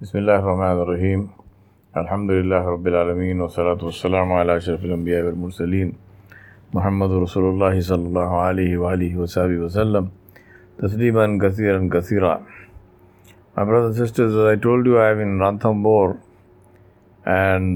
Bismillahir Rahmanir Rahim. Alhamdulillah Rabbil Alameen. Wa salatu wa salamu ala ashrafil anbiya wal mursaleen. Muhammadur Rasulullah sallallahu alayhi wa alihi wa sahbihi wa sallam. Tasliman kathiran kathira. My brothers and sisters, as I told you, I am in Ranthambore. And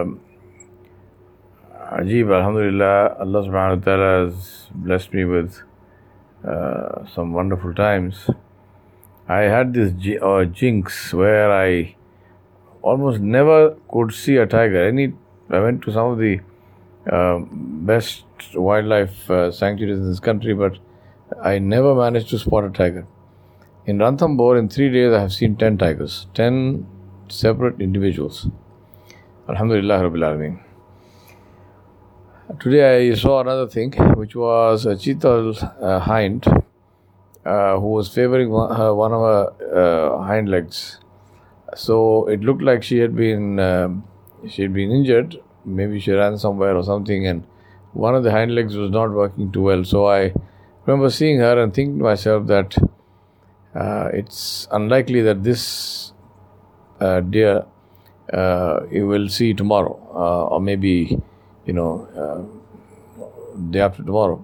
Ajib, Alhamdulillah, Allah subhanahu wa ta'ala has blessed me with some wonderful times. I had this jinx where I almost never could see a tiger. I went to some of the best wildlife sanctuaries in this country, but I never managed to spot a tiger. In Ranthambore, in 3 days, I have seen 10 tigers, 10 separate individuals. Alhamdulillah Rabbil Alameen. Today I saw another thing, which was a cheetah hind who was favoring one of her hind legs. So it looked like she had been injured. Maybe she ran somewhere or something, and one of the hind legs was not working too well. So I remember seeing her and thinking to myself that it's unlikely that this deer you will see tomorrow, or maybe day after tomorrow.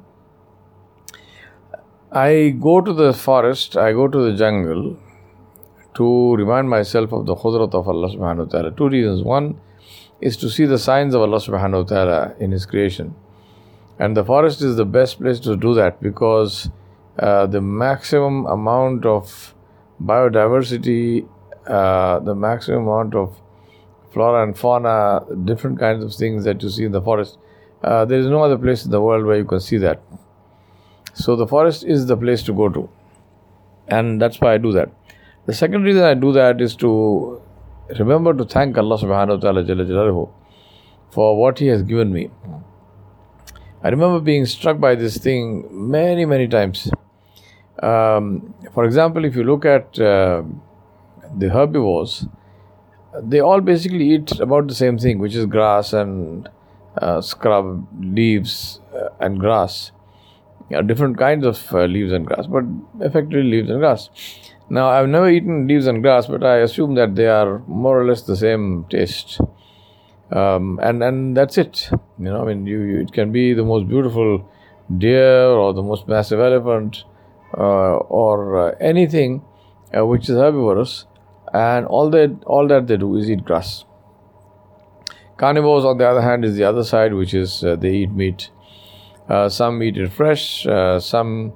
I go to the forest, I go to the jungle to remind myself of the Khudrat of Allah subhanahu wa ta'ala. 2 reasons. One is to see the signs of Allah subhanahu wa ta'ala in His creation. And the forest is the best place to do that because the maximum amount of biodiversity, the maximum amount of flora and fauna, different kinds of things that you see in the forest, there is no other place in the world where you can see that. So the forest is the place to go to, and that's why I do that. The second reason I do that is to remember to thank Allah subhanahu wa ta'ala Jalla Jalaluhu for what He has given me. I remember being struck by this thing many, many times. For example, if you look at the herbivores, they all basically eat about the same thing, which is grass and scrub, leaves and grass. Different kinds of leaves and grass, but effectively leaves and grass. Now, I've never eaten leaves and grass, but I assume that they are more or less the same taste. And that's it. It can be the most beautiful deer or the most massive elephant or anything which is herbivorous, and all that they do is eat grass. Carnivores, on the other hand, is the other side, which is they eat meat. Some eat it fresh, some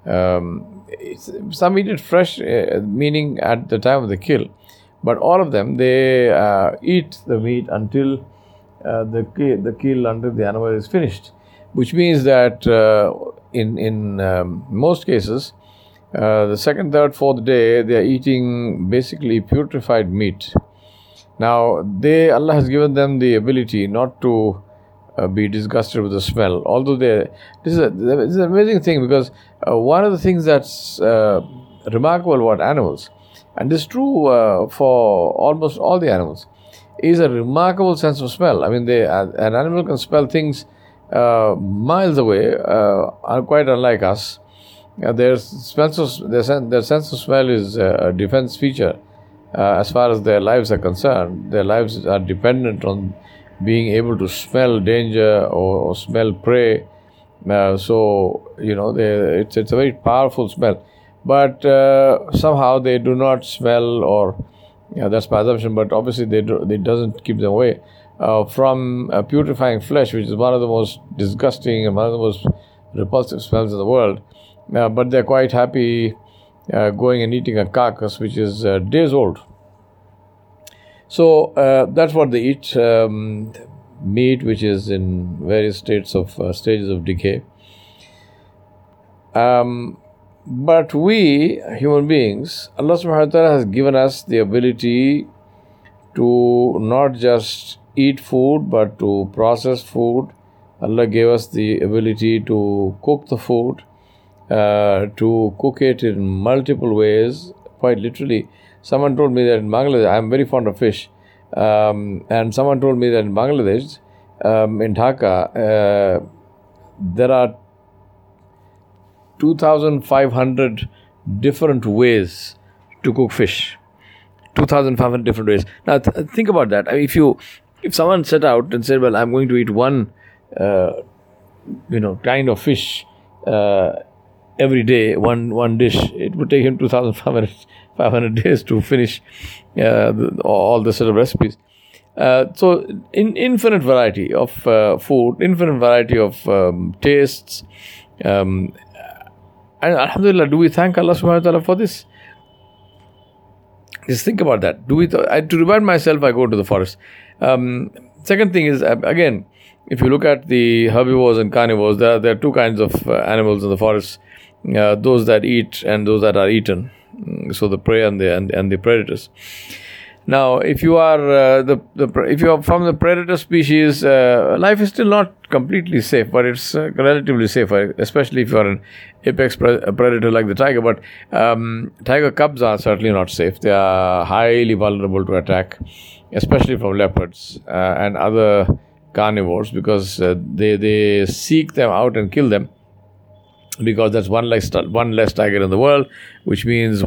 eat it fresh, meaning at the time of the kill. But all of them, they eat the meat until the kill, until the animal is finished. Which means that in most cases, the second, third, fourth day, they are eating basically putrefied meat. Now, Allah has given them the ability not to be disgusted with the smell. Although this is an amazing thing, because one of the things that's remarkable about animals, and this is true for almost all the animals, is a remarkable sense of smell. An animal can smell things miles away, are quite unlike us. Their sense of smell is a defense feature as far as their lives are concerned. Their lives are dependent on being able to smell danger or smell prey. It's a very powerful smell. But somehow they do not smell, or that's my assumption, but obviously it doesn't keep them away from putrefying flesh, which is one of the most disgusting and one of the most repulsive smells in the world. But they're quite happy going and eating a carcass which is days old. So that's what they eat, meat which is in various stages of decay. But we, human beings, Allah subhanahu wa ta'ala has given us the ability to not just eat food, but to process food. Allah gave us the ability to cook the food, to cook it in multiple ways, quite literally. Someone told me that in Bangladesh, I am very fond of fish, and someone told me that in Bangladesh, in Dhaka, there are 2,500 different ways to cook fish. 2,500 different ways. Now think about that. I mean, if someone set out and said, well, I'm going to eat one kind of fish every day, one dish, it would take him 2,500 days to finish all the set of recipes. So infinite variety of food, infinite variety of tastes. And alhamdulillah, do we thank Allah subhanahu wa ta'ala for this? Just think about that. To remind myself, I go to the forest. Second thing is, again, if you look at the herbivores and carnivores, there are two kinds of animals in the forest. Those that eat and those that are eaten. So the prey and the predators. Now, if you are if you are from the predator species, life is still not completely safe, but it's relatively safe, especially if you are an apex predator like the tiger. But tiger cubs are certainly not safe. They are highly vulnerable to attack, especially from leopards and other carnivores, because they seek them out and kill them, because that's one less tiger in the world, which means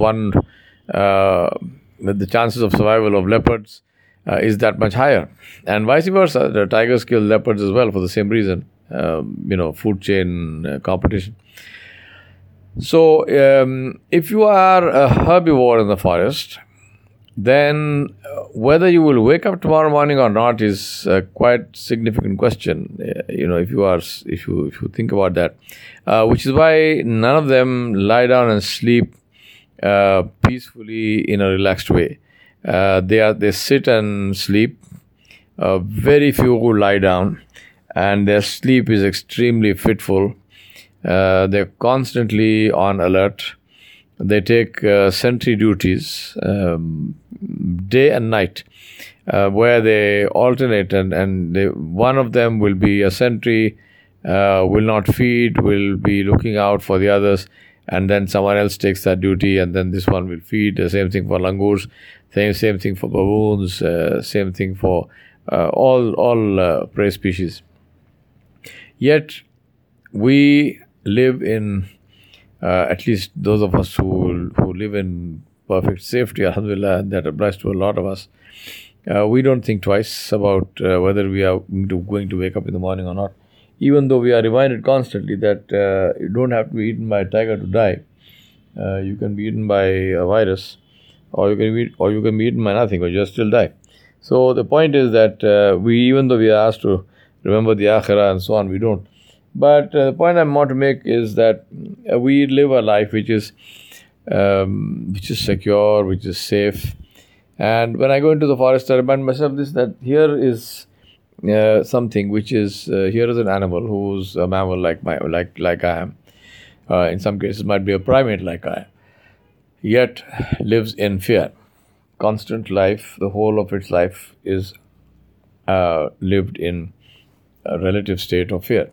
the chances of survival of leopards is that much higher, and vice versa. The tigers kill leopards as well for the same reason, food chain competition. So if you are a herbivore in the forest, then whether you will wake up tomorrow morning or not is a quite significant question. If you think about that, which is why none of them lie down and sleep peacefully in a relaxed way. They sit and sleep. Very few who lie down, and their sleep is extremely fitful. They're constantly on alert. They take sentry duties day and night, where they alternate, and one of them will be a sentry, will not feed, will be looking out for the others, and then someone else takes that duty, and then this one will feed. The same thing for langurs, same thing for baboons, same thing for all prey species. Yet we live in, at least those of us who live in perfect safety, alhamdulillah, and that applies to a lot of us. We don't think twice about whether we are going to wake up in the morning or not, even though we are reminded constantly that you don't have to be eaten by a tiger to die. You can be eaten by a virus, or you can be eaten by nothing, but you'll still die. So the point is that even though we are asked to remember the akhirah and so on, we don't. But the point I want to make is that we live a life which is secure, which is safe. And when I go into the forest, I remind myself that here is something which is here is an animal who's a mammal like I am. In some cases, might be a primate like I am. Yet lives in fear. Constant life, the whole of its life is lived in a relative state of fear.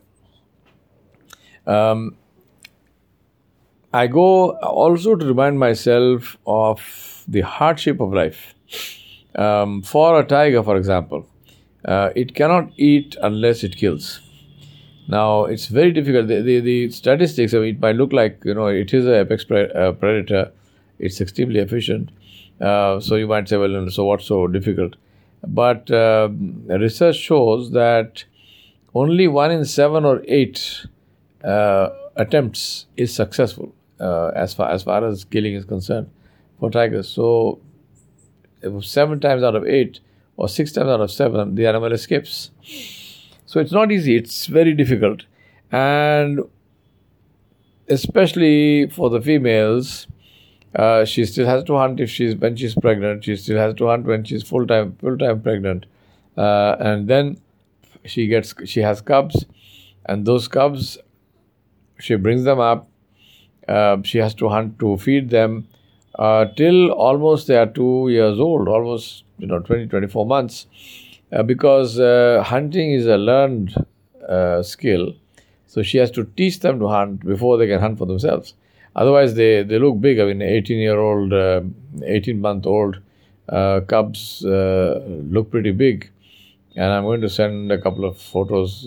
I go also to remind myself of the hardship of life. For a tiger, for example, it cannot eat unless it kills. Now, it's very difficult. The statistics, it might look like, it is an apex predator. It's extremely efficient. So you might say, well, so what's so difficult? But research shows that only 1 in 7 or 8 attempts is successful as far as killing is concerned for tigers. So 7 times out of 8 or 6 times out of 7, the animal escapes. So it's not easy. It's very difficult. And especially for the females, she still has to hunt when she's pregnant. She still has to hunt when she's full-time pregnant. And then she has cubs, and those cubs, she brings them up. She has to hunt to feed them till almost they are 2 years old, almost 20, 24 months, because hunting is a learned skill. So she has to teach them to hunt before they can hunt for themselves. Otherwise, they look big. I mean, 18-month-old cubs look pretty big. And I'm going to send a couple of photos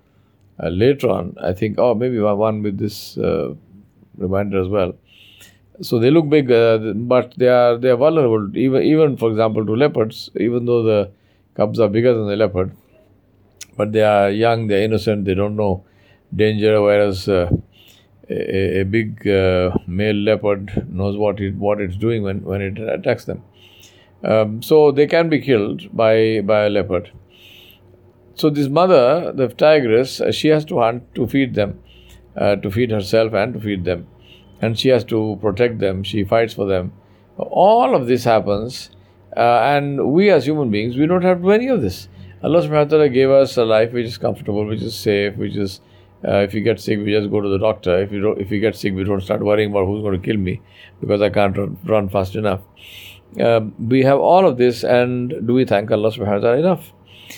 later on. I think, maybe one with this reminder as well. So they look big, but they are vulnerable. Even for example to leopards, even though the cubs are bigger than the leopard, but they are young, they are innocent, they don't know danger. Whereas a big male leopard knows what it's doing when it attacks them. So they can be killed by a leopard. So this mother, the tigress, she has to hunt to feed them, to feed herself and to feed them. And she has to protect them, she fights for them. All of this happens, and we as human beings, we don't have to do any of this. Allah subhanahu wa ta'ala gave us a life which is comfortable, which is safe, which is, if you get sick, we just go to the doctor. If you get sick, we don't start worrying about who's going to kill me because I can't run fast enough. We have all of this, and do we thank Allah subhanahu wa ta'ala enough?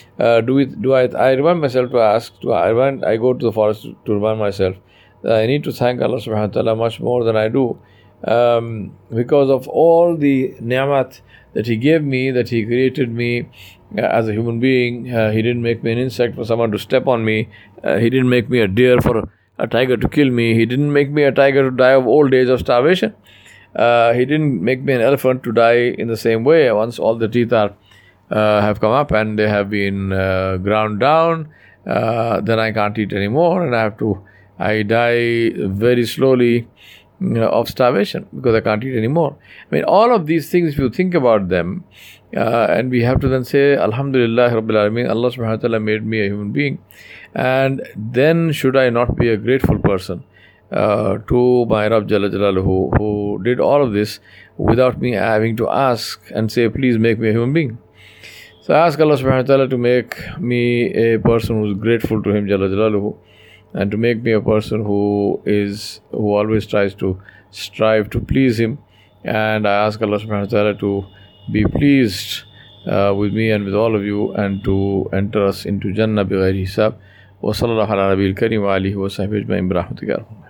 I remind myself to ask, I go to the forest to remind myself that I need to thank Allah subhanahu wa ta'ala much more than I do, because of all the ni'mat that He gave me, that He created me as a human being. He didn't make me an insect for someone to step on me. He didn't make me a deer for a tiger to kill me. He didn't make me a tiger to die of old age of starvation. He didn't make me an elephant to die in the same way. Once all the teeth have come up and they have been ground down, then I can't eat anymore, and I die very slowly of starvation because I can't eat anymore. I mean, all of these things, if you think about them, and we have to then say, Alhamdulillah Rabbil Alameen, Allah subhanahu wa ta'ala made me a human being. And then should I not be a grateful person to my Rabb Jalla Jalaluhu, who did all of this without me having to ask and say, please make me a human being. So I ask Allah subhanahu wa ta'ala to make me a person who is grateful to Him Jalla Jalaluhu, and to make me a person who always tries to strive to please Him. And I ask Allah subhanahu wa ta'ala to be pleased with me and with all of you, and to enter us into Jannah bi ghairi hisab. Wa sallallahu ala nabiyil kareem wa alihi wa sahbihi ajma'in bi rahmatika.